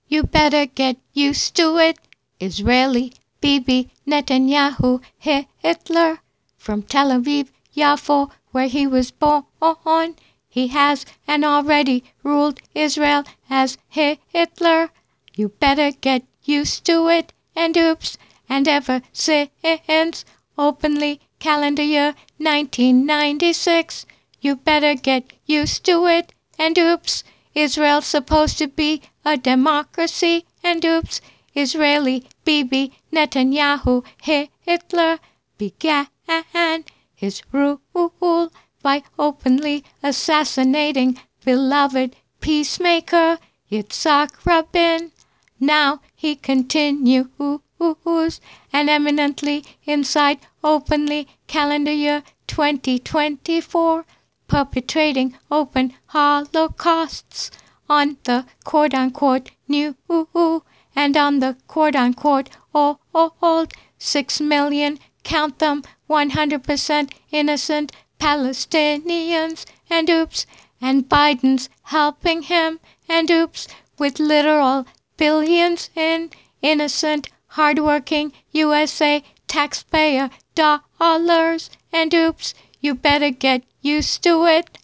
You better get used to it. Israeli Bibi Netanyahu Hitler from Tel Aviv, Yafo, where he was born. He has and already ruled Israel as Hitler. You better get used to it. And oops, and ever since openly calendar year 1996, you better get used to it. And oops, Israel's supposed to be a democracy. And oops, Israeli Bibi Netanyahu Hitler began his rule by openly assassinating beloved peacemaker Yitzhak Rabin. Now he continues and eminently inside openly calendar year 2024, perpetrating open holocausts on the quote-unquote new and on the quote-unquote old 6 million, count them, 100% innocent Palestinians. And oops, and Biden's helping him. And oops, with literal billions in innocent, hardworking USA taxpayer dollars. And oops, you better get used to it.